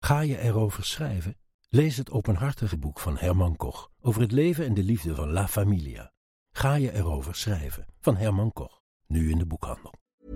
Ga je erover schrijven? Lees het openhartige boek van Herman Koch over het leven en de liefde van La Familia. Ga je erover schrijven van Herman Koch. Nu in de boekhandel.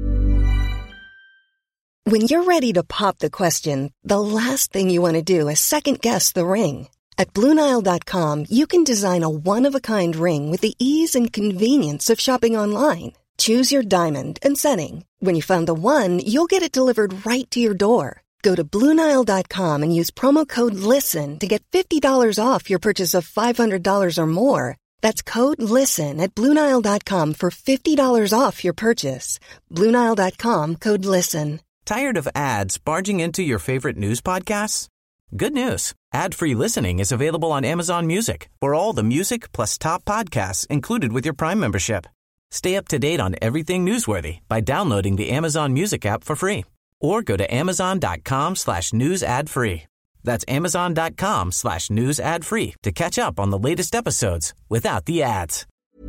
When you're ready to pop the question, the last thing you want to do is second-guess the ring. At BlueNile.com, you can design a one-of-a-kind ring with the ease and convenience of shopping online. Choose your diamond and setting. When you find the one, you'll get it delivered right to your door. Go to BlueNile.com and use promo code LISTEN to get $50 off your purchase of $500 or more. That's code LISTEN at BlueNile.com for $50 off your purchase. BlueNile.com, code LISTEN. Tired of ads barging into your favorite news podcasts? Good news. Ad-free listening is available on Amazon Music for all the music plus top podcasts included with your Prime membership. Stay up to date on everything newsworthy by downloading the Amazon Music app for free. Or go to amazon.com/news ad free. That's amazon.com/news ad free to catch up on the latest episodes without the ads.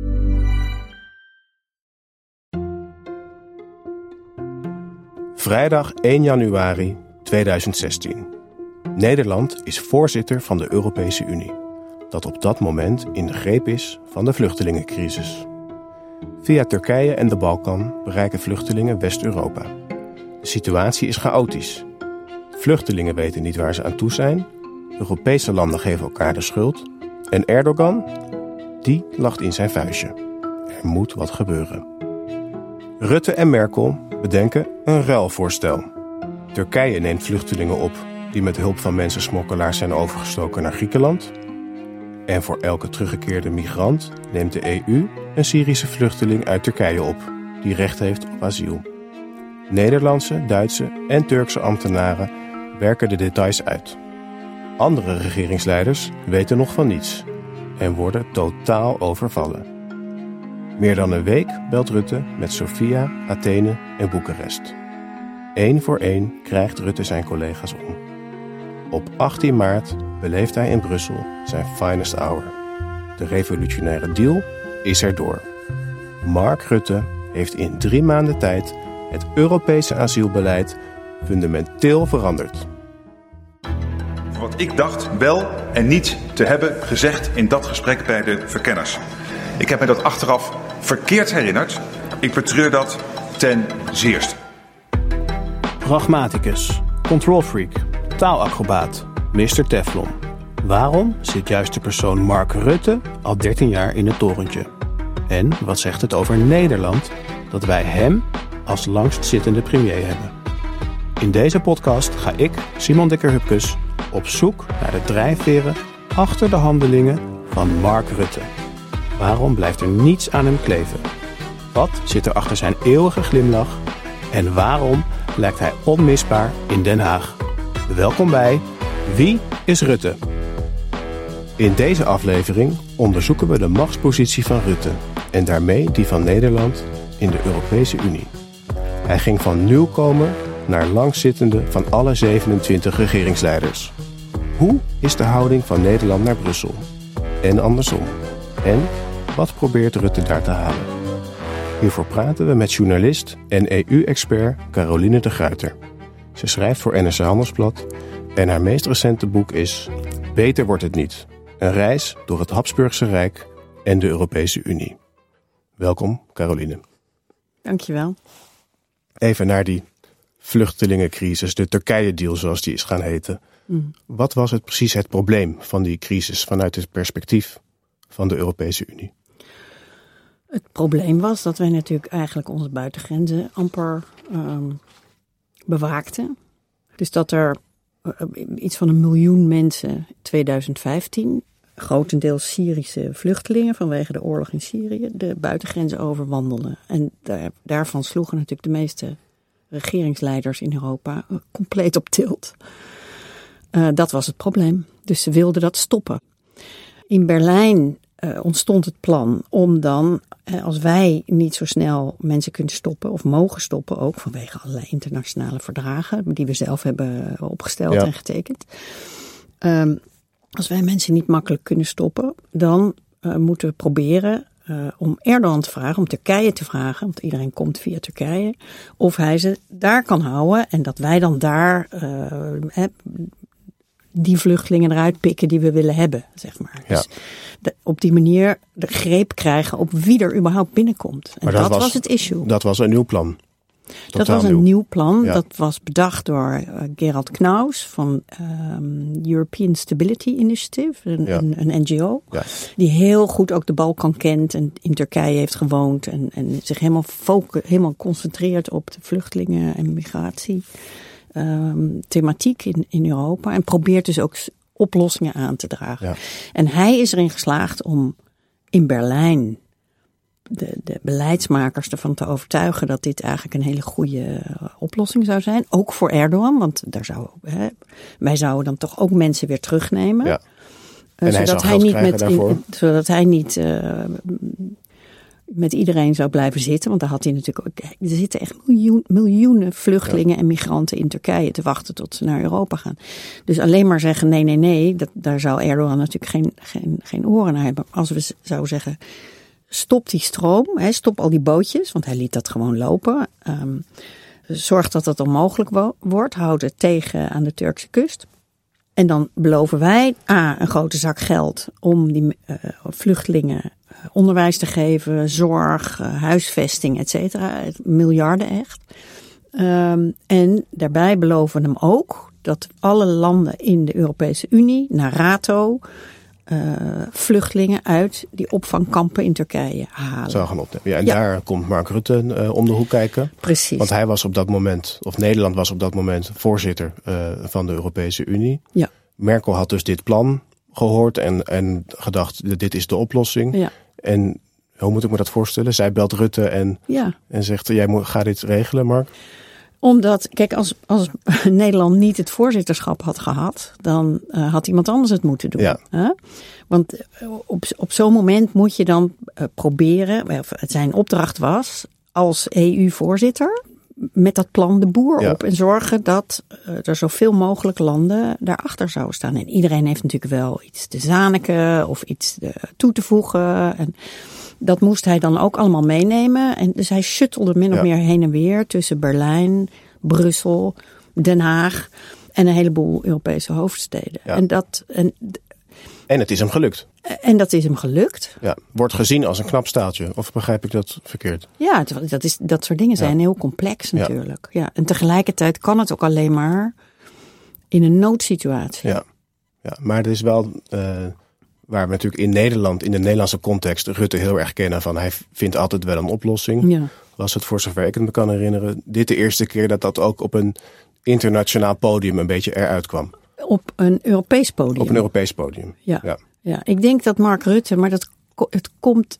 Vrijdag 1 januari 2016. Nederland is voorzitter van de Europese Unie, dat op dat moment in de greep is van de vluchtelingencrisis. Via Turkije en de Balkan bereiken vluchtelingen West-Europa. De situatie is chaotisch. Vluchtelingen weten niet waar ze aan toe zijn. Europese landen geven elkaar de schuld. En Erdogan, die lacht in zijn vuistje. Er moet wat gebeuren. Rutte en Merkel bedenken een ruilvoorstel. Turkije neemt vluchtelingen op die met hulp van mensensmokkelaars zijn overgestoken naar Griekenland. En voor elke teruggekeerde migrant neemt de EU een Syrische vluchteling uit Turkije op, die recht heeft op asiel. Nederlandse, Duitse en Turkse ambtenaren werken de details uit. Andere regeringsleiders weten nog van niets en worden totaal overvallen. Meer dan een week belt Rutte met Sofia, Athene en Boekarest. 1 voor 1 krijgt Rutte zijn collega's om. Op 18 maart beleeft hij in Brussel zijn finest hour. De revolutionaire deal is erdoor. Mark Rutte heeft in 3 maanden tijd het Europese asielbeleid fundamenteel veranderd. Wat ik dacht wel en niet te hebben gezegd in dat gesprek bij de verkenners. Ik heb me dat achteraf verkeerd herinnerd. Ik betreur dat ten zeerste. Pragmaticus, controlfreak, taalacrobaat, Mr. Teflon. Waarom zit juist de persoon Mark Rutte al 13 jaar in het torentje? En wat zegt het over Nederland dat wij hem als langstzittende premier hebben? In deze podcast ga ik, Simon Dikker-Hupkes, op zoek naar de drijfveren achter de handelingen van Mark Rutte. Waarom blijft er niets aan hem kleven? Wat zit er achter zijn eeuwige glimlach? En waarom lijkt hij onmisbaar in Den Haag? Welkom bij Wie is Rutte? In deze aflevering onderzoeken we de machtspositie van Rutte en daarmee die van Nederland in de Europese Unie. Hij ging van nieuwkomer naar langzittende van alle 27 regeringsleiders. Hoe is de houding van Nederland naar Brussel? En andersom. En wat probeert Rutte daar te halen? Hiervoor praten we met journalist en EU-expert Caroline de Gruyter. Ze schrijft voor NRC Handelsblad en haar meest recente boek is Beter wordt het niet. Een reis door het Habsburgse Rijk en de Europese Unie. Welkom, Caroline. Dankjewel. Even naar die vluchtelingencrisis, de Turkije-deal zoals die is gaan heten. Wat was precies het probleem van die crisis vanuit het perspectief van de Europese Unie? Het probleem was dat wij natuurlijk eigenlijk onze buitengrenzen amper bewaakten. Dus dat er iets van 1 miljoen mensen in 2015, grotendeels Syrische vluchtelingen vanwege de oorlog in Syrië, de buitengrenzen overwandelden. En daarvan sloegen natuurlijk de meeste regeringsleiders in Europa compleet op tilt. Dat was het probleem. Dus ze wilden dat stoppen. In Berlijn ontstond het plan om dan, als wij niet zo snel mensen kunnen stoppen of mogen stoppen, ook vanwege allerlei internationale verdragen die we zelf hebben opgesteld en getekend. Als wij mensen niet makkelijk kunnen stoppen, dan moeten we proberen om Erdogan te vragen, om Turkije te vragen, want iedereen komt via Turkije, of hij ze daar kan houden en dat wij dan daar die vluchtelingen eruit pikken die we willen hebben, zeg maar. Ja. Dus op die manier de greep krijgen op wie er überhaupt binneukomt. En dat was het issue. Dat was een nieuw plan. Dat was een nieuw plan. Ja. Dat was bedacht door Gerald Knaus van European Stability Initiative, een NGO. Ja. Die heel goed ook de Balkan kent en in Turkije heeft gewoond. En zich helemaal concentreert op de vluchtelingen en migratie thematiek in Europa. En probeert dus ook oplossingen aan te dragen. Ja. En hij is erin geslaagd om in Berlijn de beleidsmakers ervan te overtuigen dat dit eigenlijk een hele goede oplossing zou zijn. Ook voor Erdogan, want wij zouden dan toch ook mensen weer terugnemen. Ja. Zodat hij niet met iedereen zou blijven zitten. Want daar had hij natuurlijk ook. Er zitten echt miljoenen vluchtelingen en migranten in Turkije te wachten tot ze naar Europa gaan. Dus alleen maar zeggen nee, daar zou Erdogan natuurlijk geen oren naar hebben. Als we zouden zeggen, stop die stroom, stop al die bootjes, want hij liet dat gewoon lopen. Zorg dat dat onmogelijk wordt, houd het tegen aan de Turkse kust. En dan beloven wij een grote zak geld om die vluchtelingen onderwijs te geven, zorg, huisvesting, et cetera. Miljarden echt. En daarbij beloven we hem ook dat alle landen in de Europese Unie, NATO, vluchtelingen uit die opvangkampen in Turkije halen. Zou gaan opnemen. Ja, en daar komt Mark Rutte om de hoek kijken. Precies. Want hij was op dat moment, of Nederland was op dat moment voorzitter van de Europese Unie. Ja. Merkel had dus dit plan gehoord en gedacht, dit is de oplossing. Ja. En hoe moet ik me dat voorstellen? Zij belt Rutte en zegt, ga dit regelen, Mark? Omdat, kijk, als Nederland niet het voorzitterschap had gehad, dan had iemand anders het moeten doen. Ja. Want op zo'n moment moet je dan proberen, zijn opdracht was, als EU-voorzitter, met dat plan de boer op. En zorgen dat er zoveel mogelijk landen daarachter zouden staan. En iedereen heeft natuurlijk wel iets te zaniken of iets toe te voegen. En dat moest hij dan ook allemaal meenemen. En dus hij shuttelde min of meer heen en weer tussen Berlijn, Brussel, Den Haag en een heleboel Europese hoofdsteden. Ja. En het is hem gelukt. En dat is hem gelukt. Ja, wordt gezien als een knap staaltje. Of begrijp ik dat verkeerd? Ja, dat soort dingen zijn heel complex natuurlijk. Ja. En tegelijkertijd kan het ook alleen maar in een noodsituatie. Ja, maar het is wel waar we natuurlijk in Nederland, in de Nederlandse context, Rutte heel erg kennen van hij vindt altijd wel een oplossing. Ja. Was het voor zover ik het me kan herinneren, dit de eerste keer dat ook op een internationaal podium een beetje eruit kwam. Op een Europees podium. Op een Europees podium. Ja, ik denk dat Mark Rutte, maar het komt.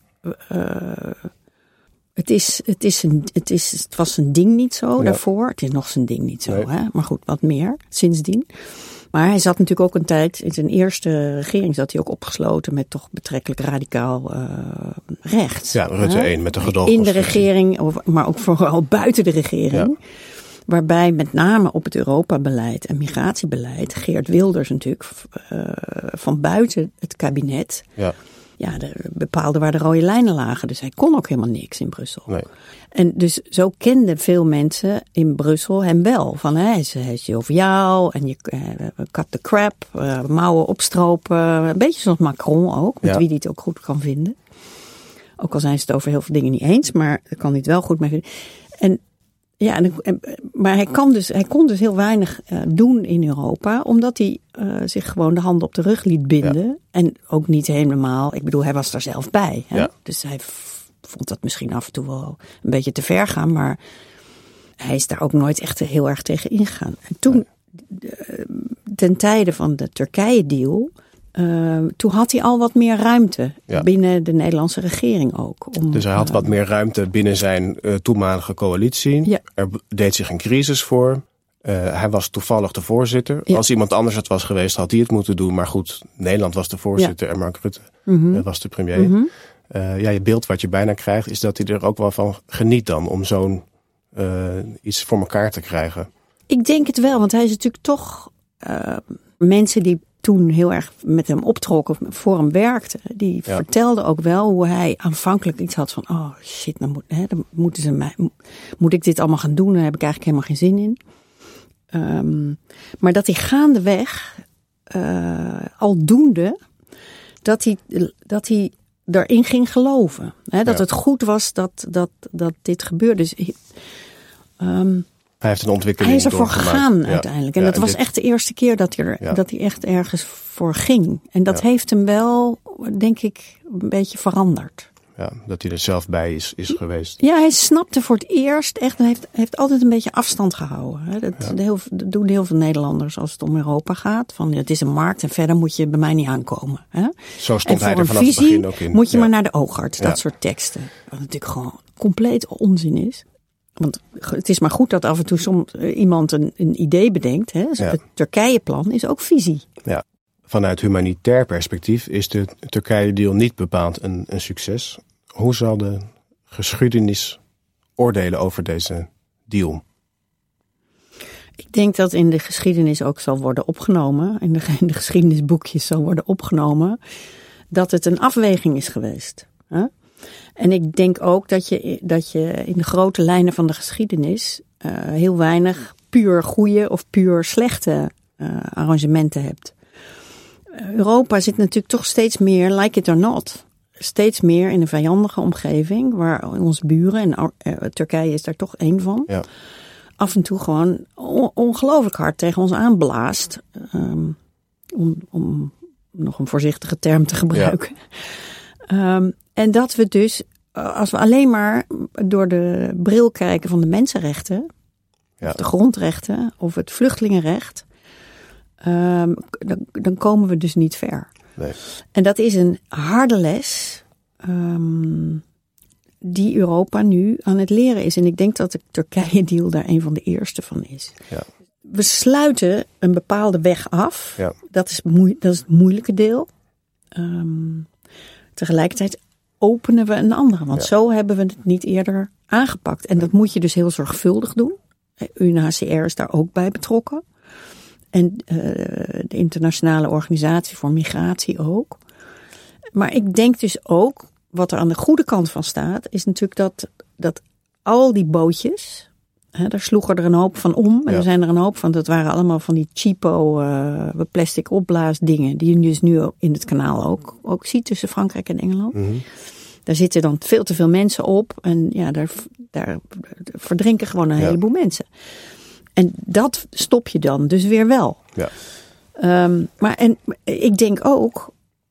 Het was zijn ding niet zo daarvoor. Het is nog zijn ding niet zo, hè? Maar goed, wat meer sindsdien. Maar hij zat natuurlijk ook een tijd, in zijn eerste regering zat hij ook opgesloten met toch betrekkelijk radicaal rechts. Ja, Rutte 1 met de gedoogconstructie. In de regering, maar ook vooral buiten de regering. Ja. Waarbij met name op het Europa-beleid en migratiebeleid Geert Wilders natuurlijk van buiten het kabinet bepaalde waar de rode lijnen lagen. Dus hij kon ook helemaal niks in Brussel. Nee. En dus zo kenden veel mensen in Brussel hem wel. Van hij is joviaal en je cut the crap, mouwen opstropen. Een beetje zoals Macron ook, met wie hij het ook goed kan vinden. Ook al zijn ze het over heel veel dingen niet eens, maar daar kan hij het wel goed mee vinden. Maar hij kon dus heel weinig doen in Europa, omdat hij zich gewoon de handen op de rug liet binden. Ja. En ook niet helemaal, ik bedoel, hij was daar zelf bij. Hè? Ja. Dus hij vond dat misschien af en toe wel een beetje te ver gaan, maar hij is daar ook nooit echt heel erg tegen ingegaan. En toen, ten tijde van de Turkije-deal, toen had hij al wat meer ruimte binnen de Nederlandse regering ook. Dus hij had wat meer ruimte binnen zijn toenmalige coalitie. Ja. Er deed zich een crisis voor. Hij was toevallig de voorzitter. Ja. Als iemand anders het was geweest, had hij het moeten doen. Maar goed, Nederland was de voorzitter en Mark Rutte was de premier. Mm-hmm. Je beeld wat je bijna krijgt, is dat hij er ook wel van geniet dan om zo'n iets voor elkaar te krijgen. Ik denk het wel, want hij is natuurlijk toch mensen die toen heel erg met hem optrokken, voor hem werkten. Die vertelden ook wel hoe hij aanvankelijk iets had van, oh shit, dan moeten ze mij, moet ik dit allemaal gaan doen? Daar heb ik eigenlijk helemaal geen zin in. Maar dat hij gaandeweg aldoende dat hij erin ging geloven. Hè? Dat het goed was dat dit gebeurde. Dus, hij heeft een ontwikkeling hij is ervoor doorgemaakt. gegaan uiteindelijk. En dat was echt de eerste keer dat hij echt ergens voor ging. En dat heeft hem wel, denk ik, een beetje veranderd. Ja, dat hij er zelf bij is geweest. Ja, hij snapte voor het eerst echt. Hij heeft altijd een beetje afstand gehouden. Hè. Dat doen heel veel Nederlanders als het om Europa gaat. Van het is een markt en verder moet je bij mij niet aankomen. Hè. Zo stond en hij voor er vanaf een het visie begin ook in. moet je maar naar de oogarts. Dat soort teksten. Wat natuurlijk gewoon compleet onzin is. Want het is maar goed dat af en toe soms iemand een idee bedenkt. Hè. Het Turkije-plan is ook visie. Ja. Vanuit humanitair perspectief is de Turkije-deal niet bepaald een succes. Hoe zal de geschiedenis oordelen over deze deal? Ik denk dat in de geschiedenis ook zal worden opgenomen, in de geschiedenisboekjes zal worden opgenomen, dat het een afweging is geweest. Hè? En ik denk ook dat je in de grote lijnen van de geschiedenis heel weinig puur goede of puur slechte arrangementen hebt. Europa zit natuurlijk toch steeds meer, like it or not, steeds meer in een vijandige omgeving, waar onze buren, en Turkije is daar toch één van, af en toe gewoon ongelooflijk hard tegen ons aanblaast. Om nog een voorzichtige term te gebruiken. Ja. En dat we dus, als we alleen maar door de bril kijken van de mensenrechten, of de grondrechten, of het vluchtelingenrecht, dan komen we dus niet ver. Nee. En dat is een harde les die Europa nu aan het leren is. En ik denk dat de Turkije-deal daar een van de eerste van is. Ja. We sluiten een bepaalde weg af. Ja. Dat is het moeilijke deel. Tegelijkertijd openen we een andere. Want zo hebben we het niet eerder aangepakt. En dat moet je dus heel zorgvuldig doen. UNHCR is daar ook bij betrokken. En de internationale organisatie voor migratie ook. Maar ik denk dus ook, wat er aan de goede kant van staat, is natuurlijk dat al die bootjes, daar sloegen er een hoop van om. En er zijn er een hoop van, dat waren allemaal van die cheapo plastic opblaasdingen, die je dus nu in het kanaal ook ziet tussen Frankrijk en Engeland. Mm-hmm. Daar zitten dan veel te veel mensen op en daar verdrinken gewoon een heleboel mensen. En dat stop je dan dus weer wel. Ja. Maar ik denk ook,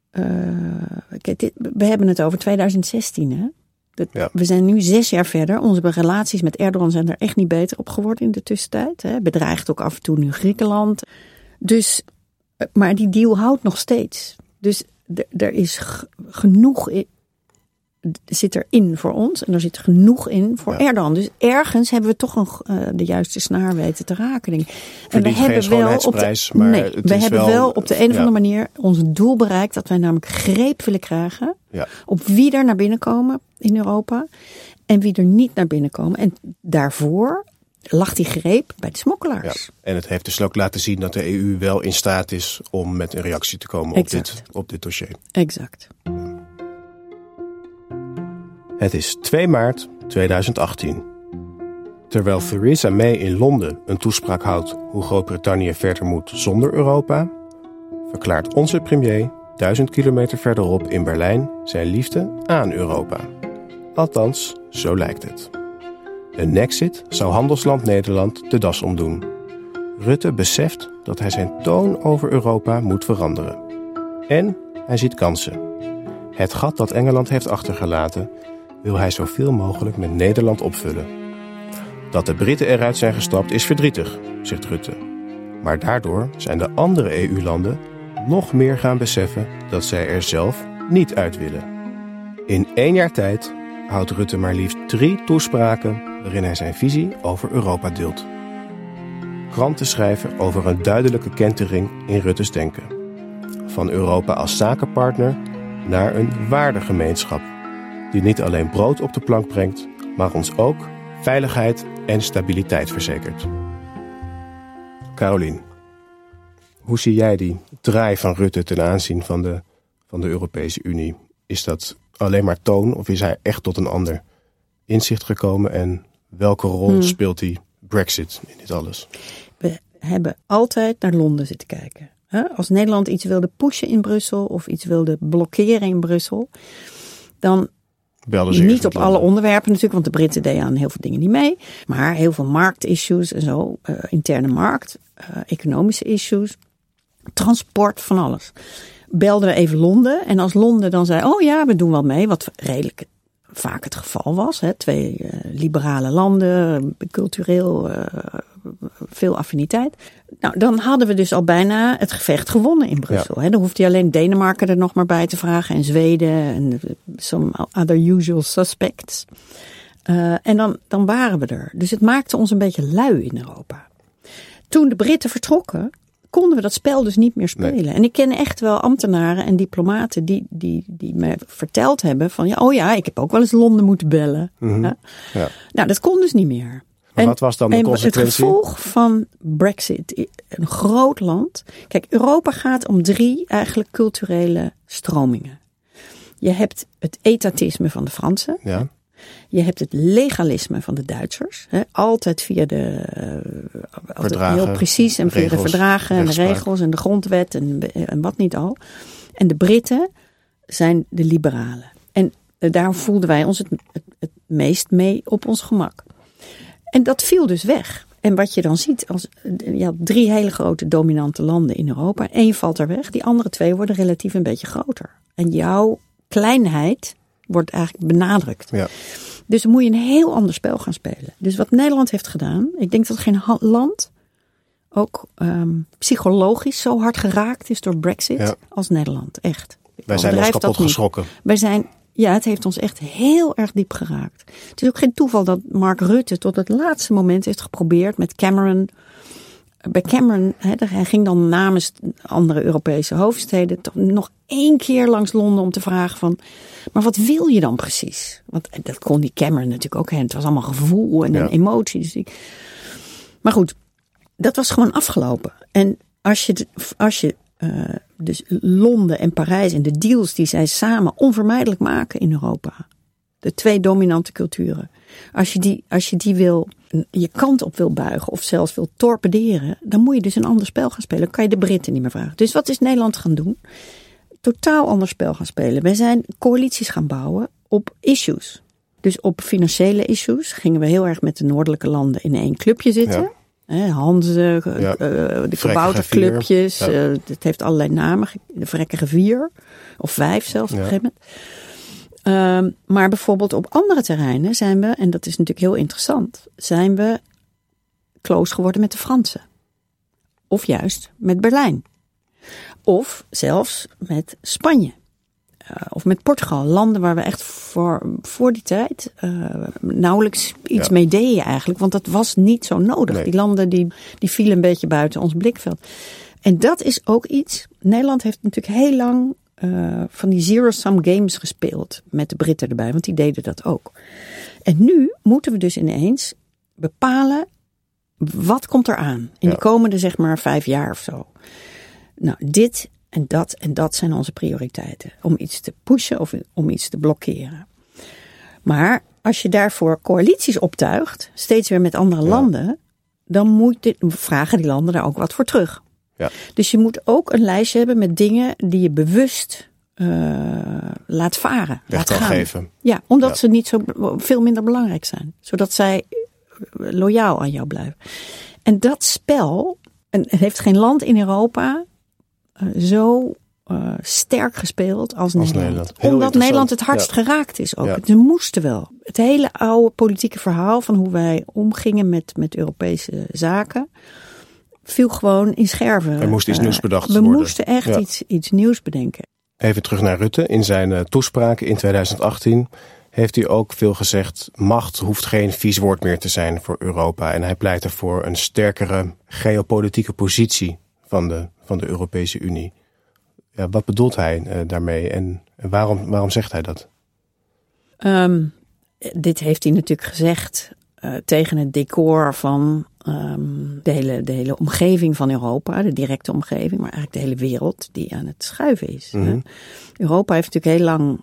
we hebben het over 2016. Hè? We zijn nu 6 jaar verder. Onze relaties met Erdogan zijn er echt niet beter op geworden in de tussentijd. Hè? Bedreigt ook af en toe nu Griekenland. Dus, maar die deal houdt nog steeds. Dus er is genoeg zit erin voor ons en er zit genoeg in voor Erdogan. Dus ergens hebben we toch de juiste snaar weten te raken. En we hebben wel op de een of andere manier ons doel bereikt, dat wij namelijk greep willen krijgen op wie er naar binnen komen in Europa en wie er niet naar binnen komen. En daarvoor lag die greep bij de smokkelaars. Ja. En het heeft dus ook laten zien dat de EU wel in staat is om met een reactie te komen op dit dossier. Exact. Het is 2 maart 2018. Terwijl Theresa May in Londen een toespraak houdt hoe Groot-Brittannië verder moet zonder Europa, verklaart onze premier 1000 kilometer verderop in Berlijn zijn liefde aan Europa. Althans, zo lijkt het. Een exit zou handelsland Nederland de das omdoen. Rutte beseft dat hij zijn toon over Europa moet veranderen. En hij ziet kansen. Het gat dat Engeland heeft achtergelaten wil hij zoveel mogelijk met Nederland opvullen. Dat de Britten eruit zijn gestapt is verdrietig, zegt Rutte. Maar daardoor zijn de andere EU-landen nog meer gaan beseffen dat zij er zelf niet uit willen. In 1 jaar tijd houdt Rutte maar liefst 3 toespraken waarin hij zijn visie over Europa deelt. Kranten schrijven over een duidelijke kentering in Rutte's denken. Van Europa als zakenpartner naar een waardegemeenschap die niet alleen brood op de plank brengt, maar ons ook veiligheid en stabiliteit verzekert. Carolien, hoe zie jij die draai van Rutte ten aanzien van de Europese Unie? Is dat alleen maar toon of is hij echt tot een ander inzicht gekomen? En welke rol speelt die Brexit in dit alles? We hebben altijd naar Londen zitten kijken. Als Nederland iets wilde pushen in Brussel of iets wilde blokkeren in Brussel, dan niet op alle onderwerpen natuurlijk, want de Britten deden aan heel veel dingen niet mee. Maar heel veel marktissues en zo, interne markt, economische issues, transport, van alles. Belden we even Londen en als Londen dan zei, oh ja, we doen wel mee, wat redelijk vaak het geval was. 2 liberale landen, cultureel veel affiniteit. Nou, dan hadden we dus al bijna het gevecht gewonnen in Brussel. Ja. Dan hoefde je alleen Denemarken er nog maar bij te vragen en Zweden en some other usual suspects. En dan waren we er. Dus het maakte ons een beetje lui in Europa. Toen de Britten vertrokken, konden we dat spel dus niet meer spelen. Nee. En ik ken echt wel ambtenaren en diplomaten die me verteld hebben van ik heb ook wel eens Londen moeten bellen. Mm-hmm. Ja. Nou, dat kon dus niet meer. Maar wat was dan de consequentie? Het gevolg van Brexit, een groot land. Kijk, Europa gaat om 3 eigenlijk culturele stromingen. Je hebt het etatisme van de Fransen. Ja. Je hebt het legalisme van de Duitsers. Altijd via heel precies en via de verdragen en de regels en de grondwet en wat niet al. En de Britten zijn de liberalen. En daar voelden wij ons het meest mee op ons gemak. En dat viel dus weg. En wat je dan ziet, je had 3 hele grote dominante landen in Europa. 1 valt er weg, die andere 2 worden relatief een beetje groter. En jouw kleinheid wordt eigenlijk benadrukt. Ja. Dus dan moet je een heel ander spel gaan spelen. Dus wat Nederland heeft gedaan, ik denk dat geen land ook psychologisch zo hard geraakt is door Brexit als Nederland. Echt. Wij zijn ons kapot geschrokken. Het heeft ons echt heel erg diep geraakt. Het is ook geen toeval dat Mark Rutte tot het laatste moment heeft geprobeerd met Cameron. Bij Cameron, hij ging dan namens andere Europese hoofdsteden toch nog 1 keer langs Londen om te vragen van, maar wat wil je dan precies? Want dat kon die Cameron natuurlijk ook. Het was allemaal gevoel en emotie. Dus maar goed, dat was gewoon afgelopen. En als je dus Londen en Parijs en de deals die zij samen onvermijdelijk maken in Europa. De 2 dominante culturen. Als je die je kant op wil buigen of zelfs wil torpederen, dan moet je dus een ander spel gaan spelen. Dan kan je de Britten niet meer vragen. Dus wat is Nederland gaan doen? Totaal ander spel gaan spelen. Wij zijn coalities gaan bouwen op issues. Dus op financiële issues gingen we heel erg met de noordelijke landen in 1 clubje zitten. Ja. Hanze, de kabouterclubjes. Het heeft allerlei namen. De Vrekkige 4 of 5 zelfs op een gegeven moment. Maar bijvoorbeeld op andere terreinen zijn we, en dat is natuurlijk heel interessant, zijn we close geworden met de Fransen. Of juist met Berlijn. Of zelfs met Spanje. Of met Portugal. Landen waar we echt voor die tijd nauwelijks iets mee deden eigenlijk. Want dat was niet zo nodig. Nee. Die landen die vielen een beetje buiten ons blikveld. En dat is ook iets. Nederland heeft natuurlijk heel lang van die zero-sum games gespeeld. Met de Britten erbij. Want die deden dat ook. En nu moeten we dus ineens bepalen. Wat komt er aan? In de komende zeg maar 5 jaar of zo. Nou, dit en dat zijn onze prioriteiten. Om iets te pushen of om iets te blokkeren. Maar als je daarvoor coalities optuigt, steeds weer met andere landen, dan vragen die landen daar ook wat voor terug. Ja. Dus je moet ook een lijstje hebben met dingen die je bewust laat varen. Laat gaan. Geven. Ja, omdat ze niet zo veel minder belangrijk zijn. Zodat zij loyaal aan jou blijven. En dat spel, en heeft geen land in Europa zo sterk gespeeld als Nederland. Omdat Nederland het hardst geraakt is ook. Ze moesten wel. Het hele oude politieke verhaal van hoe wij omgingen met Europese zaken viel gewoon in scherven. Er moest iets nieuws bedacht worden. We moesten echt iets nieuws bedenken. Even terug naar Rutte. In zijn toespraken in 2018 heeft hij ook veel gezegd, macht hoeft geen vies woord meer te zijn voor Europa. En hij pleit ervoor een sterkere geopolitieke positie van de Europese Unie. Ja, wat bedoelt hij daarmee en waarom zegt hij dat? Dit heeft hij natuurlijk gezegd tegen het decor van de hele omgeving van Europa. De directe omgeving, maar eigenlijk de hele wereld die aan het schuiven is. Mm-hmm. Europa heeft natuurlijk heel lang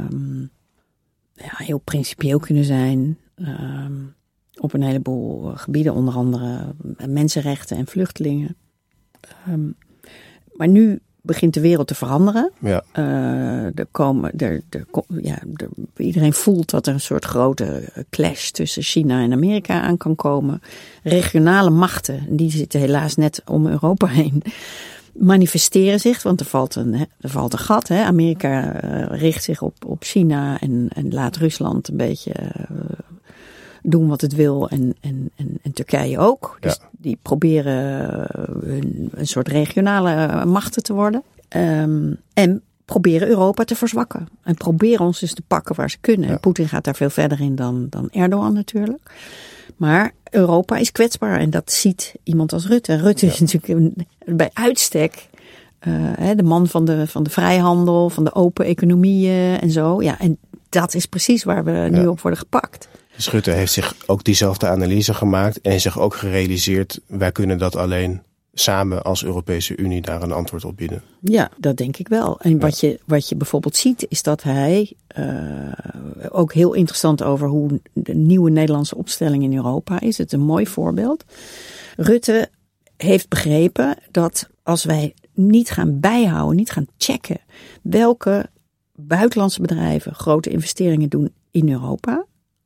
heel principieel kunnen zijn. Op een heleboel gebieden, onder andere mensenrechten en vluchtelingen. Maar nu begint de wereld te veranderen. Ja. Iedereen voelt dat er een soort grote clash tussen China en Amerika aan kan komen. Regionale machten, die zitten helaas net om Europa heen, manifesteren zich, want er valt een gat. Hè. Amerika richt zich op China en laat Rusland een beetje doen wat het wil en Turkije ook. Dus die proberen een soort regionale machten te worden. En proberen Europa te verzwakken. En proberen ons dus te pakken waar ze kunnen. En Poetin gaat daar veel verder in dan Erdogan natuurlijk. Maar Europa is kwetsbaar en dat ziet iemand als Rutte. Rutte is natuurlijk bij uitstek de man van de vrijhandel, van de open economieën en zo. Ja, en dat is precies waar we nu op worden gepakt. Dus Rutte heeft zich ook diezelfde analyse gemaakt en zich ook gerealiseerd, wij kunnen dat alleen samen als Europese Unie daar een antwoord op bieden. Ja, dat denk ik wel. En wat je bijvoorbeeld ziet is dat hij ook heel interessant over hoe de nieuwe Nederlandse opstelling in Europa is. Het is een mooi voorbeeld. Rutte heeft begrepen dat als wij niet gaan bijhouden, niet gaan checken welke buitenlandse bedrijven grote investeringen doen in Europa.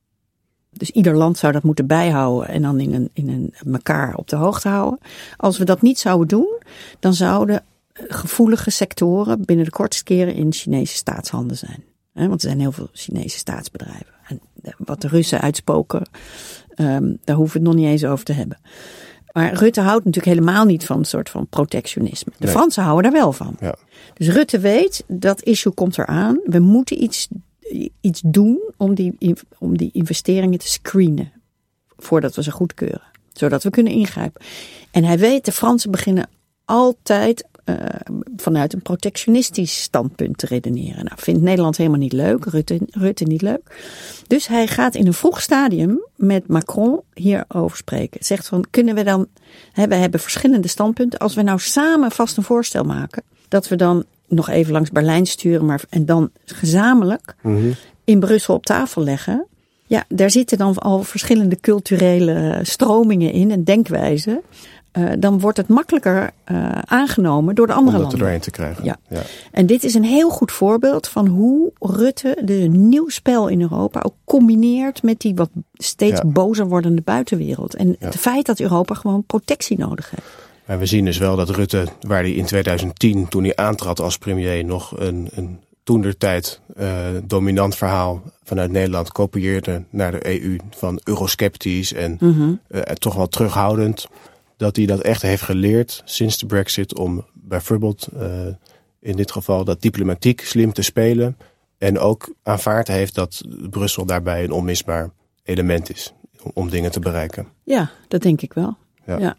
Dus ieder land zou dat moeten bijhouden en dan in elkaar op de hoogte houden. Als we dat niet zouden doen, dan zouden gevoelige sectoren binnen de kortste keren in Chinese staatshanden zijn. Want er zijn heel veel Chinese staatsbedrijven. En wat de Russen uitspoken, daar hoeven we het nog niet eens over te hebben. Maar Rutte houdt natuurlijk helemaal niet van een soort van protectionisme. De Fransen houden daar wel van. Ja. Dus Rutte weet, dat issue komt eraan. We moeten iets doen om die investeringen te screenen voordat we ze goedkeuren. Zodat we kunnen ingrijpen. En hij weet, de Fransen beginnen altijd vanuit een protectionistisch standpunt te redeneren. Nou, vindt Nederland helemaal niet leuk, Rutte niet leuk. Dus hij gaat in een vroeg stadium met Macron hierover spreken. Zegt van, kunnen we dan, we hebben verschillende standpunten. Als we nou samen vast een voorstel maken, dat we dan nog even langs Berlijn sturen, en dan gezamenlijk in Brussel op tafel leggen. Ja, daar zitten dan al verschillende culturele stromingen in en denkwijzen. Dan wordt het makkelijker aangenomen door de andere landen. Om dat er doorheen te krijgen. Ja. En dit is een heel goed voorbeeld van hoe Rutte de nieuw spel in Europa ook combineert met die wat steeds bozer wordende buitenwereld. En het feit dat Europa gewoon protectie nodig heeft. Maar we zien dus wel dat Rutte, waar hij in 2010, toen hij aantrad als premier, nog een toentertijd dominant verhaal vanuit Nederland kopieerde naar de EU van eurosceptisch en toch wel terughoudend. Dat hij dat echt heeft geleerd sinds de Brexit om bijvoorbeeld in dit geval dat diplomatiek slim te spelen. En ook aanvaard heeft dat Brussel daarbij een onmisbaar element is om dingen te bereiken. Ja, dat denk ik wel. Ja.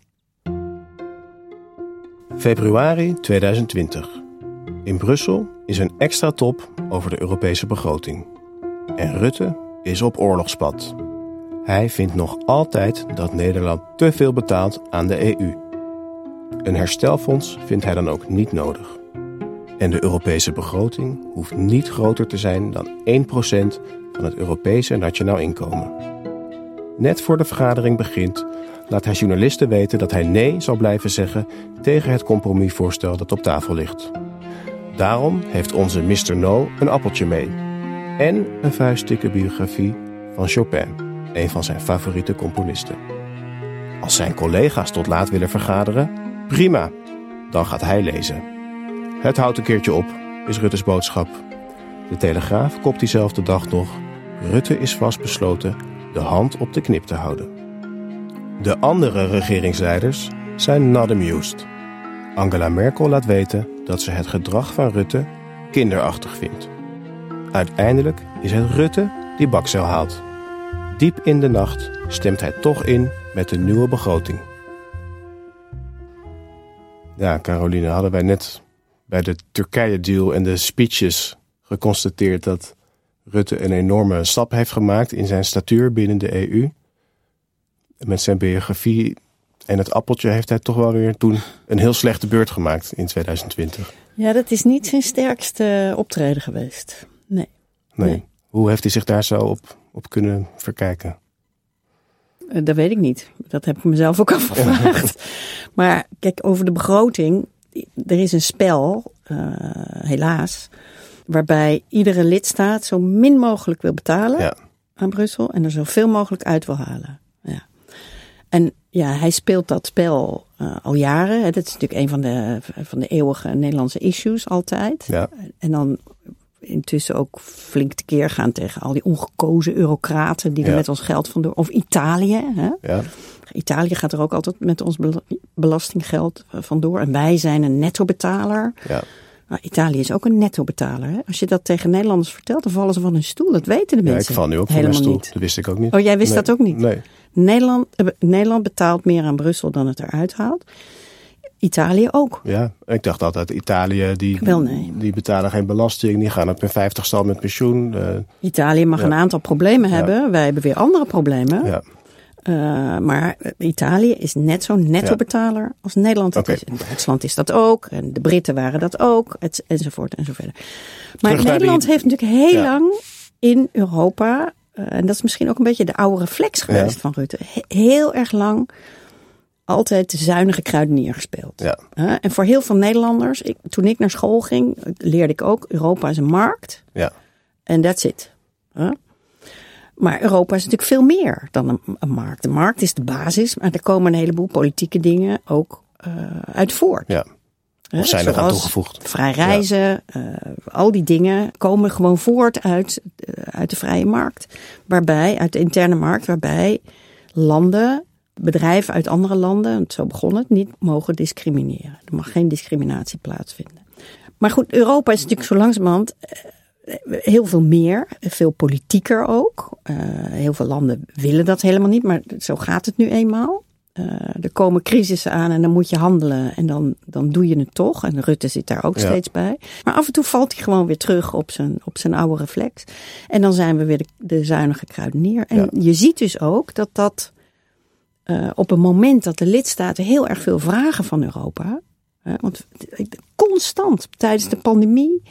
Februari 2020. In Brussel is een extra top over de Europese begroting. En Rutte is op oorlogspad. Hij vindt nog altijd dat Nederland te veel betaalt aan de EU. Een herstelfonds vindt hij dan ook niet nodig. En de Europese begroting hoeft niet groter te zijn dan 1% van het Europese nationaal inkomen. Net voor de vergadering begint, laat hij journalisten weten dat hij nee zal blijven zeggen tegen het compromisvoorstel dat op tafel ligt. Daarom heeft onze Mr. No een appeltje mee. En een vuistdikke biografie van Chopin, een van zijn favoriete componisten. Als zijn collega's tot laat willen vergaderen, prima, dan gaat hij lezen. Het houdt een keertje op, is Rutte's boodschap. De Telegraaf kopt diezelfde dag nog: Rutte is vastbesloten de hand op de knip te houden. De andere regeringsleiders zijn not amused. Angela Merkel laat weten dat ze het gedrag van Rutte kinderachtig vindt. Uiteindelijk is het Rutte die bakzeil haalt. Diep in de nacht stemt hij toch in met de nieuwe begroting. Ja, Caroline, hadden wij net bij de Turkije-deal en de speeches geconstateerd dat Rutte een enorme stap heeft gemaakt in zijn statuur binnen de EU. Met zijn biografie en het appeltje heeft hij toch wel weer toen een heel slechte beurt gemaakt in 2020. Ja, dat is niet zijn sterkste optreden geweest. Nee. Hoe heeft hij zich daar zo op kunnen verkijken? Dat weet ik niet. Dat heb ik mezelf ook afgevraagd. Maar kijk, over de begroting, er is een spel, helaas, waarbij iedere lidstaat zo min mogelijk wil betalen aan Brussel en er zoveel mogelijk uit wil halen. Ja. En ja, hij speelt dat spel al jaren. Dat is natuurlijk een van de eeuwige Nederlandse issues altijd. Ja. En dan intussen ook flink tekeer gaan tegen al die ongekozen eurocraten die er met ons geld vandoor. Of Italië. Hè? Ja. Italië gaat er ook altijd met ons belastinggeld vandoor. En wij zijn een nettobetaler. Ja. Maar Italië is ook een nettobetaler. Hè? Als je dat tegen Nederlanders vertelt, dan vallen ze van hun stoel. Dat weten de mensen. Ja, ik val nu ook van mijn stoel. Niet. Dat wist ik ook niet. Oh, jij wist dat ook niet? Nee. Nederland betaalt meer aan Brussel dan het eruit haalt. Italië ook. Ja, ik dacht altijd Italië, die betalen geen belasting. Die gaan op hun 50ste met pensioen. Italië mag een aantal problemen hebben. Wij hebben weer andere problemen. Ja. Maar Italië is net zo'n nettobetaler als Nederland dat is. En Duitsland is dat ook. En de Britten waren dat ook. Enzovoort en zo verder. Maar Nederland heeft natuurlijk heel lang in Europa... en dat is misschien ook een beetje de oude reflex geweest van Rutte. Heel erg lang altijd de zuinige kruidenier gespeeld. Ja. En voor heel veel Nederlanders, toen ik naar school ging, leerde ik ook, Europa is een markt. Ja. En that's it. Maar Europa is natuurlijk veel meer dan een markt. De markt is de basis, maar er komen een heleboel politieke dingen ook uit voort. Ja. Of zijn er aan toegevoegd? Vrij reizen, al die dingen komen gewoon voort uit de vrije markt. Uit de interne markt, waarbij landen, bedrijven uit andere landen, zo begon het, niet mogen discrimineren. Er mag geen discriminatie plaatsvinden. Maar goed, Europa is natuurlijk zo langzamerhand heel veel meer, veel politieker ook. Heel veel landen willen dat helemaal niet, maar zo gaat het nu eenmaal. Er komen crisissen aan en dan moet je handelen en dan doe je het toch. En Rutte zit daar ook steeds bij. Maar af en toe valt hij gewoon weer terug op zijn oude reflex. En dan zijn we weer de zuinige kruidenier. En je ziet dus ook dat op een moment dat de lidstaten heel erg veel vragen van Europa. Want constant tijdens de pandemie,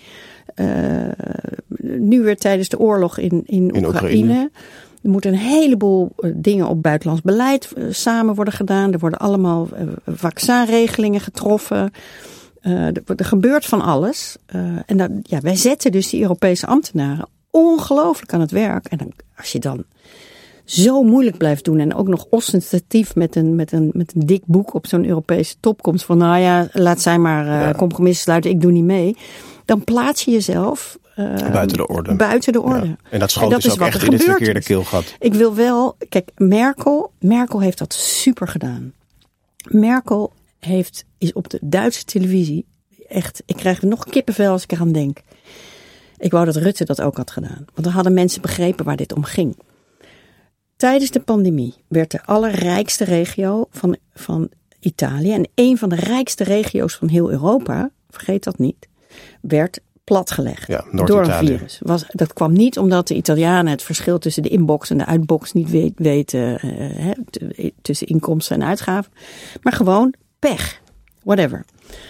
nu weer tijdens de oorlog in Oekraïne. Er moeten een heleboel dingen op buitenlands beleid samen worden gedaan. Er worden allemaal vaccinregelingen getroffen. Er gebeurt van alles. En wij zetten dus die Europese ambtenaren ongelooflijk aan het werk. En als je dan zo moeilijk blijft doen en ook nog ostentatief met een dik boek op zo'n Europese top komt van laat zij maar compromissen sluiten, ik doe niet mee. Dan plaats je jezelf buiten de orde. Ja. En dat schoot dus ook echt in het verkeerde keelgat. Ik wil wel, kijk, Merkel heeft dat super gedaan. Merkel is op de Duitse televisie echt, ik krijg er nog kippenvel als ik eraan denk. Ik wou dat Rutte dat ook had gedaan. Want dan hadden mensen begrepen waar dit om ging. Tijdens de pandemie werd de allerrijkste regio van Italië en een van de rijkste regio's van heel Europa, vergeet dat niet, werd platgelegd door een virus. Dat kwam niet omdat de Italianen het verschil tussen de inbox en de uitbox niet weten, tussen inkomsten en uitgaven, maar gewoon pech, whatever.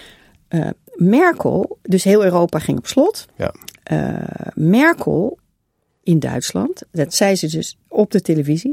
Merkel, dus heel Europa ging op slot. Ja. Merkel in Duitsland, dat zei ze dus op de televisie,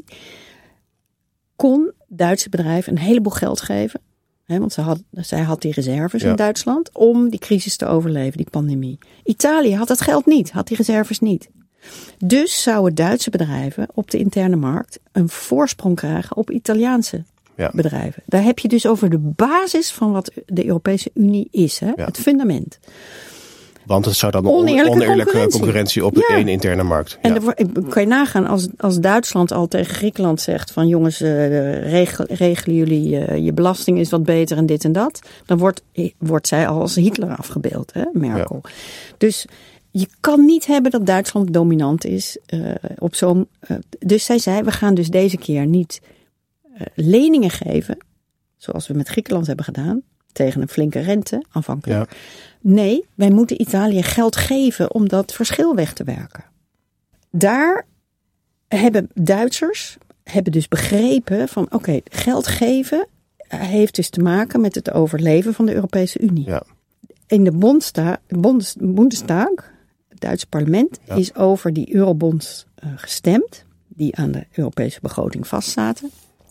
kon Duitse bedrijven een heleboel geld geven. Want zij had die reserves in Duitsland om die crisis te overleven, die pandemie. Italië had dat geld niet, had die reserves niet. Dus zouden Duitse bedrijven op de interne markt een voorsprong krijgen op Italiaanse bedrijven. Daar heb je dus over de basis van wat de Europese Unie is, het fundament. Want het zou dan een oneerlijke concurrentie op één interne markt. En kan je nagaan als Duitsland al tegen Griekenland zegt van jongens, regelen jullie je belasting is wat beter en dit en dat. Dan wordt zij al als Hitler afgebeeld, Merkel. Ja. Dus je kan niet hebben dat Duitsland dominant is op zo'n. Dus zij zei, we gaan dus deze keer niet leningen geven, zoals we met Griekenland hebben gedaan, tegen een flinke rente aanvankelijk. Ja. Nee, wij moeten Italië geld geven om dat verschil weg te werken. Daar hebben Duitsers dus begrepen van oké, geld geven heeft dus te maken met het overleven van de Europese Unie. Ja. In de Bundestag, het Duitse parlement, is over die eurobonds gestemd, die aan de Europese begroting vastzaten.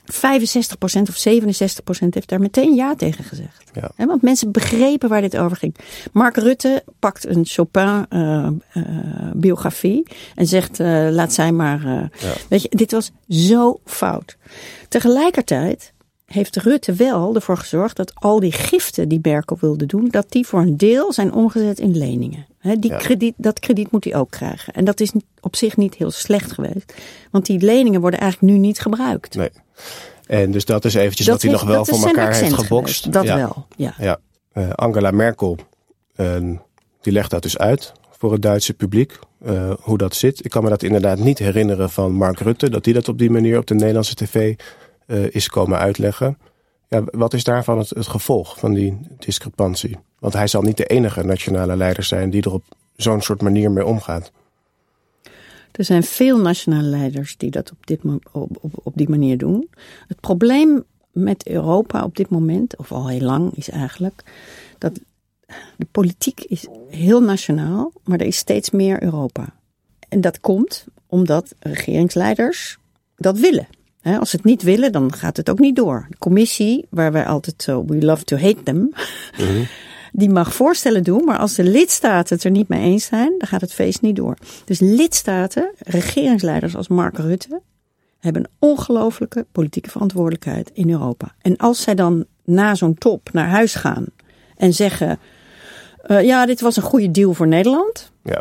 of 67% heeft daar meteen ja tegen gezegd. Ja. Want mensen begrepen waar dit over ging. Mark Rutte pakt een Chopin biografie en zegt laat zij maar... Weet je, dit was zo fout. Tegelijkertijd heeft Rutte wel ervoor gezorgd dat al die giften die Merkel wilde doen, dat die voor een deel zijn omgezet in leningen. Dat krediet moet hij ook krijgen. En dat is op zich niet heel slecht geweest. Want die leningen worden eigenlijk nu niet gebruikt. Nee. En dus dat is eventjes wat hij nog wel voor elkaar heeft gebokst. Geweest. Dat wel, ja. Angela Merkel, die legt dat dus uit voor het Duitse publiek. Hoe dat zit. Ik kan me dat inderdaad niet herinneren van Mark Rutte, dat hij dat op die manier op de Nederlandse tv is komen uitleggen. Ja, wat is daarvan het gevolg van die discrepantie? Want hij zal niet de enige nationale leider zijn die er op zo'n soort manier mee omgaat. Er zijn veel nationale leiders die dat op die manier doen. Het probleem met Europa op dit moment, of al heel lang, is eigenlijk dat de politiek is heel nationaal, maar er is steeds meer Europa. En dat komt omdat regeringsleiders dat willen. Als ze het niet willen, dan gaat het ook niet door. De commissie, waar wij altijd zo, we love to hate them, die mag voorstellen doen, maar als de lidstaten het er niet mee eens zijn, dan gaat het feest niet door. Dus lidstaten, regeringsleiders als Mark Rutte, hebben een ongelooflijke politieke verantwoordelijkheid in Europa. En als zij dan na zo'n top naar huis gaan en zeggen, dit was een goede deal voor Nederland. Ja.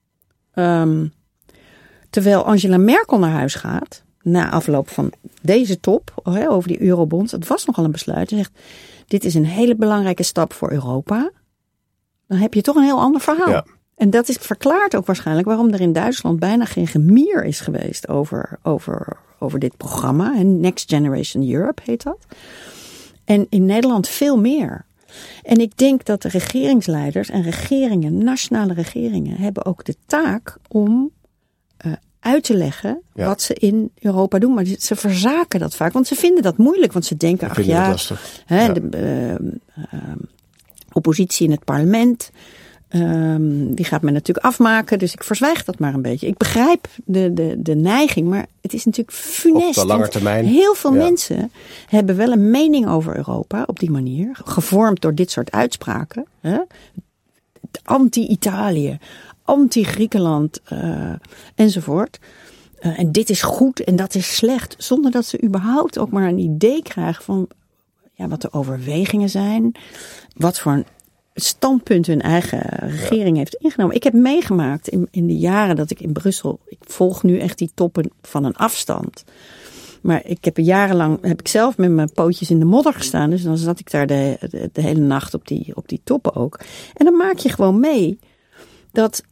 Terwijl Angela Merkel naar huis gaat, na afloop van deze top over die eurobonds, dat was nogal een besluit. Hij zegt, dit is een hele belangrijke stap voor Europa. Dan heb je toch een heel ander verhaal. Ja. En dat verklaart ook waarschijnlijk waarom er in Duitsland bijna geen gemier is geweest over dit programma. En Next Generation Europe heet dat. En in Nederland veel meer. En ik denk dat de regeringsleiders en regeringen, nationale regeringen, hebben ook de taak om uit te leggen wat ze in Europa doen. Maar ze verzaken dat vaak, want ze vinden dat moeilijk. Want ze denken, de oppositie in het parlement, die gaat me natuurlijk afmaken. Dus ik verzwijg dat maar een beetje. Ik begrijp de neiging, maar het is natuurlijk funest. Op de lange termijn. Heel veel mensen hebben wel een mening over Europa op die manier. Gevormd door dit soort uitspraken. Anti-Italië, anti-Griekenland enzovoort. En dit is goed en dat is slecht. Zonder dat ze überhaupt ook maar een idee krijgen van wat de overwegingen zijn. Wat voor een standpunt hun eigen regering heeft ingenomen. Ik heb meegemaakt in de jaren dat ik in Brussel, ik volg nu echt die toppen van een afstand. Maar ik heb jarenlang zelf met mijn pootjes in de modder gestaan. Dus dan zat ik daar de hele nacht op die toppen ook. En dan maak je gewoon mee dat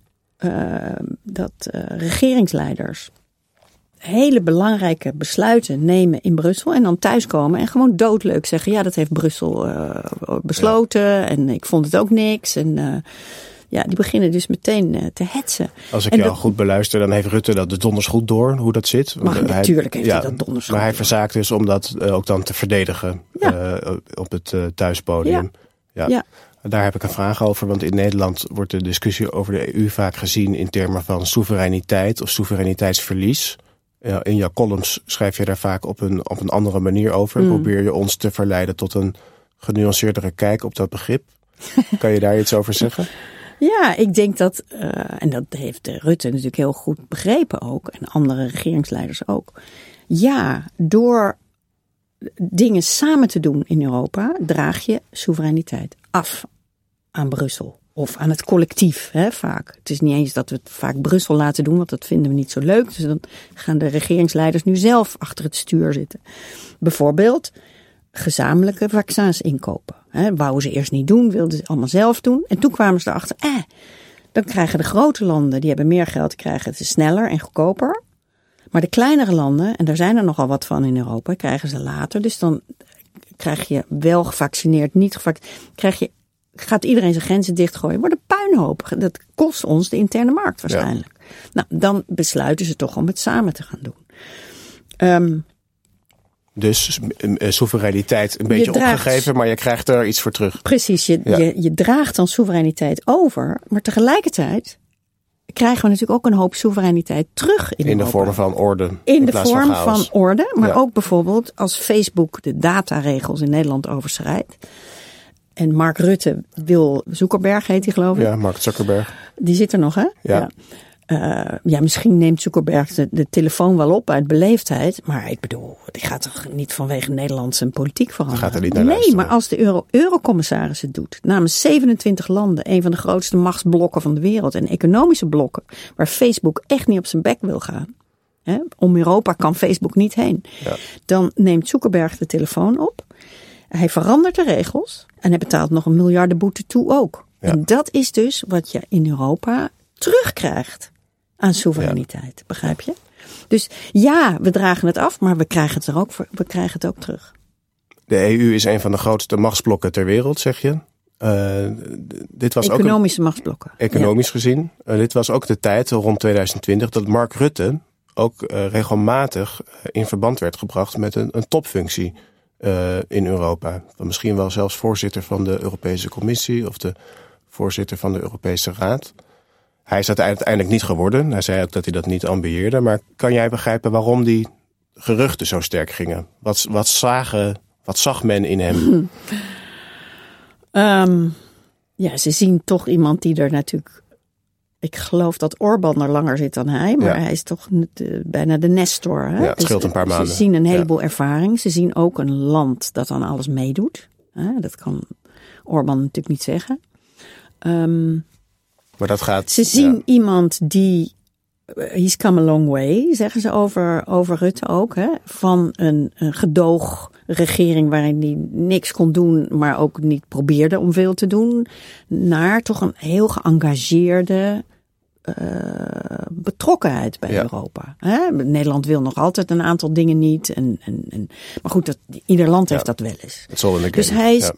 regeringsleiders hele belangrijke besluiten nemen in Brussel en dan thuiskomen en gewoon doodleuk zeggen, dat heeft Brussel besloten en ik vond het ook niks. En die beginnen dus meteen te hetsen. Als ik jou goed beluister, dan heeft Rutte dat de donders goed door, hoe dat zit. Maar natuurlijk heeft hij dat donders goed. Maar hij verzaakt dus om dat ook dan te verdedigen op het thuispodium. Ja. Daar heb ik een vraag over, want in Nederland wordt de discussie over de EU vaak gezien in termen van soevereiniteit of soevereiniteitsverlies. In jouw columns schrijf je daar vaak op een andere manier over. Probeer je ons te verleiden tot een genuanceerdere kijk op dat begrip. Kan je daar iets over zeggen? Ja, ik denk dat, en dat heeft Rutte natuurlijk heel goed begrepen ook, en andere regeringsleiders ook. Ja, door dingen samen te doen in Europa draag je soevereiniteit af aan Brussel. Of aan het collectief, vaak. Het is niet eens dat we het vaak Brussel laten doen, want dat vinden we niet zo leuk. Dus dan gaan de regeringsleiders nu zelf achter het stuur zitten. Bijvoorbeeld gezamenlijke vaccins inkopen. Wouden ze eerst niet doen, wilden ze allemaal zelf doen. En toen kwamen ze erachter, dan krijgen de grote landen, die hebben meer geld, krijgen het sneller en goedkoper. Maar de kleinere landen, en daar zijn er nogal wat van in Europa, krijgen ze later. Dus dan krijg je wel gevaccineerd, niet gevaccineerd, gaat iedereen zijn grenzen dichtgooien. Wordt een puinhoop. Dat kost ons de interne markt waarschijnlijk. Ja. Nou, dan besluiten ze toch om het samen te gaan doen. Dus soevereiniteit een beetje opgegeven, maar je krijgt er iets voor terug. Precies, je draagt dan soevereiniteit over, maar tegelijkertijd krijgen we natuurlijk ook een hoop soevereiniteit terug in Europa. De vorm van orde. In de vorm van orde, maar ook bijvoorbeeld als Facebook de dataregels in Nederland overschrijdt. En Mark Rutte wil, Zuckerberg heet hij geloof ik. Ja, Mark Zuckerberg. Die zit er nog, hè? Ja. Misschien neemt Zuckerberg de telefoon wel op uit beleefdheid. Maar ik bedoel, die gaat toch niet vanwege Nederland zijn politiek veranderen? Gaat er niet naar luisteren. Nee, maar als de eurocommissaris het doet, namens 27 landen, een van de grootste machtsblokken van de wereld en economische blokken, waar Facebook echt niet op zijn bek wil gaan. Om Europa kan Facebook niet heen. Ja. Dan neemt Zuckerberg de telefoon op. Hij verandert de regels en hij betaalt nog een miljardenboete toe ook. Ja. En dat is dus wat je in Europa terugkrijgt aan soevereiniteit. Begrijp je? Dus ja, we dragen het af, maar we krijgen het ook terug. De EU is een van de grootste machtsblokken ter wereld, zeg je. Dit was economische machtsblokken. Economisch gezien. Dit was ook de tijd, rond 2020, dat Mark Rutte ook regelmatig in verband werd gebracht met een topfunctie in Europa. Misschien wel zelfs voorzitter van de Europese Commissie of de voorzitter van de Europese Raad. Hij is dat uiteindelijk niet geworden. Hij zei ook dat hij dat niet ambieerde. Maar kan jij begrijpen waarom die geruchten zo sterk gingen? Wat zag men in hem? Ze zien toch iemand die er natuurlijk... Ik geloof dat Orbán er langer zit dan hij. Maar hij is toch bijna de Nestor. Hè? Ja, het scheelt een paar maanden. Ze zien een heleboel ervaring. Ze zien ook een land dat aan alles meedoet. Dat kan Orbán natuurlijk niet zeggen. Maar dat gaat... Ze zien iemand die... He's come a long way, zeggen ze over Rutte ook. Hè? Van een gedoogregering waarin hij niks kon doen, maar ook niet probeerde om veel te doen. Naar toch een heel geëngageerde betrokkenheid bij Europa. Hè? Nederland wil nog altijd een aantal dingen niet. Maar goed, ieder land heeft dat wel eens. Dus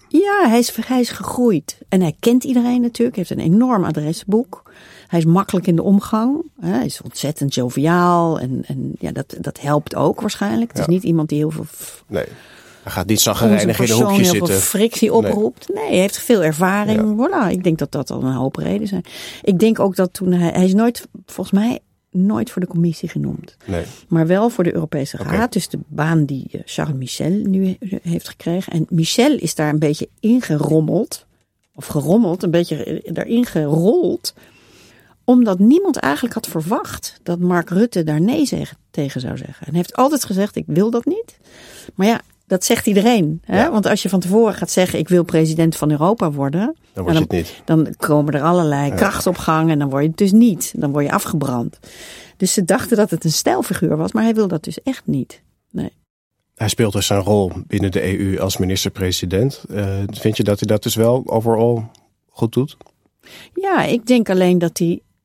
hij is gegroeid. En hij kent iedereen natuurlijk. Hij heeft een enorm adresboek. Hij is makkelijk in de omgang. Hij is ontzettend joviaal. En dat helpt ook waarschijnlijk. Het is niet iemand die heel veel... Nee, hij gaat niet zagrijnig in een hoekje zitten. Heel veel frictie oproept. Nee, hij heeft veel ervaring. Ja. Voilà, ik denk dat al een hoop redenen zijn. Ik denk ook dat toen hij is nooit, volgens mij, nooit voor de commissie genoemd. Nee. Maar wel voor de Europese Raad. Dus de baan die Charles Michel nu heeft gekregen. En Michel is daar een beetje ingerommeld. Of gerommeld, een beetje erin gerold. Omdat niemand eigenlijk had verwacht dat Mark Rutte daar nee tegen zou zeggen. En hij heeft altijd gezegd, ik wil dat niet. Maar ja, dat zegt iedereen. Hè? Ja. Want als je van tevoren gaat zeggen, ik wil president van Europa worden. Dan word je het niet. Dan komen er allerlei krachten op gang en dan word je het dus niet. Dan word je afgebrand. Dus ze dachten dat het een stijlfiguur was, maar hij wil dat dus echt niet. Nee. Hij speelt dus zijn rol binnen de EU als minister-president. Vind je dat hij dat dus wel overal goed doet? Ja, ik denk alleen dat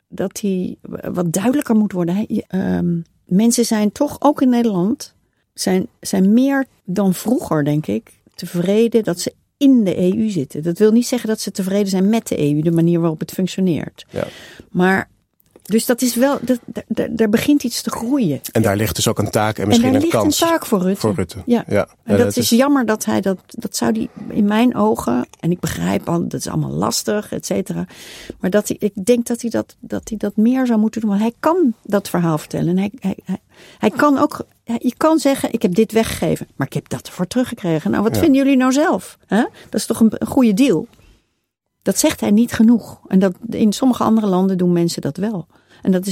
hij wat duidelijker moet worden. Mensen zijn toch, ook in Nederland, zijn meer dan vroeger, denk ik, tevreden dat ze in de EU zitten. Dat wil niet zeggen dat ze tevreden zijn met de EU, de manier waarop het functioneert. Ja. Maar, dus dat is wel, daar begint iets te groeien. En daar ligt dus ook een taak en misschien een kans. Een taak voor Rutte. Ja. En dat is jammer dat hij dat zou die in mijn ogen, en ik begrijp al, dat is allemaal lastig, et cetera. Maar ik denk dat hij dat meer zou moeten doen. Want hij kan dat verhaal vertellen. En hij kan ook, je kan zeggen, ik heb dit weggegeven, maar ik heb dat ervoor teruggekregen. Nou, wat vinden jullie nou zelf? Hè? Dat is toch een goede deal? Dat zegt hij niet genoeg. En in sommige andere landen doen mensen dat wel. En dat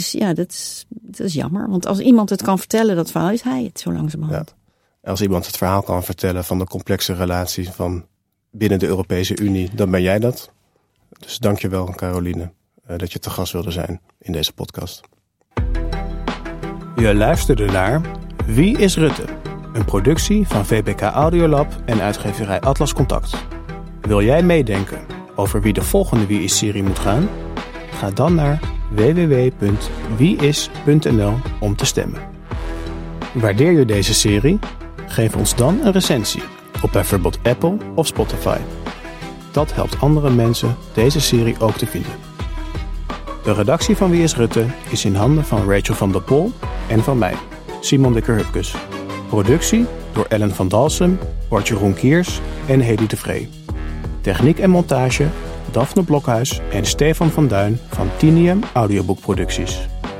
is jammer. Want als iemand het kan vertellen, dat verhaal, is hij het zo langzamerhand. Ja. Als iemand het verhaal kan vertellen van de complexe relatie van binnen de Europese Unie, dan ben jij dat. Dus dank je wel, Caroline, dat je te gast wilde zijn in deze podcast. Je luisterde naar Wie is Rutte? Een productie van VPK Audiolab en uitgeverij Atlas Contact. Wil jij meedenken over wie de volgende Wie is-serie moet gaan? Ga dan naar www.wieis.nl om te stemmen. Waardeer je deze serie? Geef ons dan een recensie op bijvoorbeeld Apple of Spotify. Dat helpt andere mensen deze serie ook te vinden. De redactie van Wie is Rutte is in handen van Rachel van der Pol en van mij, Simon Dikker-Hupkes. Productie door Ellen van Dalsem, Bart Jeroen Kiers en Hedy de Vree. Techniek en montage Daphne Blokhuis en Stefan van Duin van Tinium Audioboekproducties.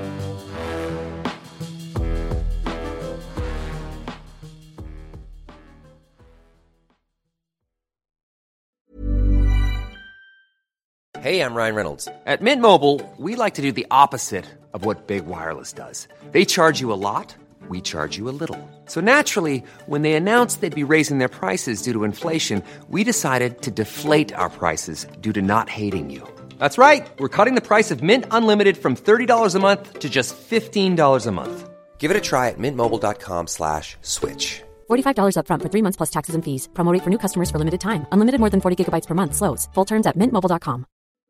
Hey, I'm Ryan Reynolds. At Mint Mobile, we like to do the opposite of what Big Wireless does. They charge you a lot, we charge you a little. So naturally, when they announced they'd be raising their prices due to inflation, we decided to deflate our prices due to not hating you. That's right. We're cutting the price of Mint Unlimited from $30 a month to just $15 a month. Give it a try at mintmobile.com/switch. $45 up front for 3 months plus taxes and fees. Promo rate for new customers for limited time. Unlimited more than 40 gigabytes per month. Slows full terms at mintmobile.com.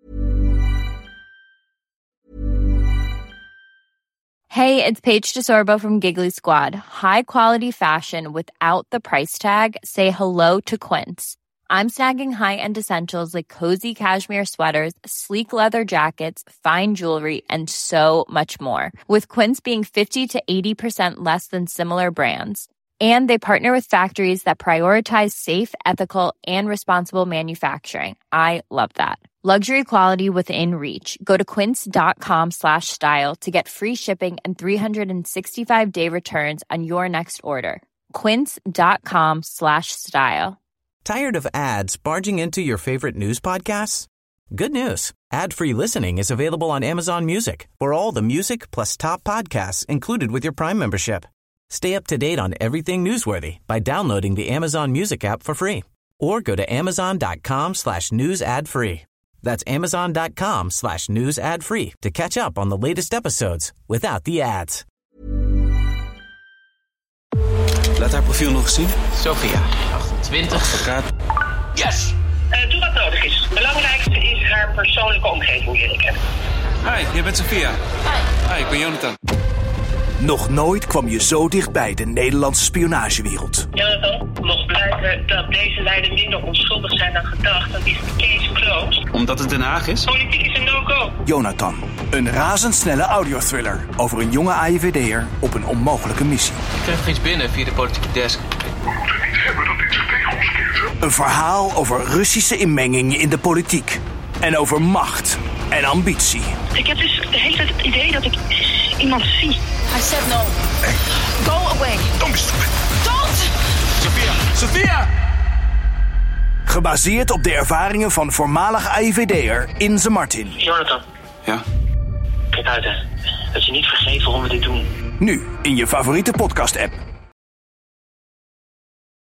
Hey, it's Paige DeSorbo from Giggly Squad. High quality fashion without the price tag. Say hello to Quince. I'm snagging high-end essentials like cozy cashmere sweaters, sleek leather jackets, fine jewelry, and so much more. With Quince being 50 to 80% less than similar brands. And they partner with factories that prioritize safe, ethical, and responsible manufacturing. I love that. Luxury quality within reach. Go to quince.com/style to get free shipping and 365-day returns on your next order. Quince.com/style. Tired of ads barging into your favorite news podcasts? Good news. Ad-free listening is available on Amazon Music for all the music plus top podcasts included with your Prime membership. Stay up to date on everything newsworthy by downloading the Amazon Music app for free or go to amazon.com/news ad free. That's amazon.com/news ad free to catch up on the latest episodes without the ads. Laat haar profiel nog zien. Sophia, 28. Advocaat. Yes! Doe wat nodig is. Het belangrijkste is haar persoonlijke omgeving leren kennen. Hi, jij bent Sophia. Hi, ik ben Jonathan. Nog nooit kwam je zo dichtbij de Nederlandse spionagewereld. Jonathan, mocht blijken dat deze leider minder onschuldig zijn dan gedacht, dan is de case closed. Omdat het Den Haag is? Politiek is een no-go. Jonathan, een razendsnelle audiothriller over een jonge AIVD'er op een onmogelijke missie. Ik kreeg nog iets binnen via de politieke desk. We moeten niet hebben dat dit zich tegen ons keert. Een verhaal over Russische inmenging in de politiek. En over macht en ambitie. Ik heb dus de hele tijd het idee dat ik iemand zie. I said no. Hey. Go away. Don't be stupid. Don't! Sophia! Sophia! Gebaseerd op de ervaringen van voormalig AIVD'er Inze Martin. Jonathan. Ja? Kijk uit, hè. Dat je niet vergeet waarom we dit doen. Nu in je favoriete podcast-app.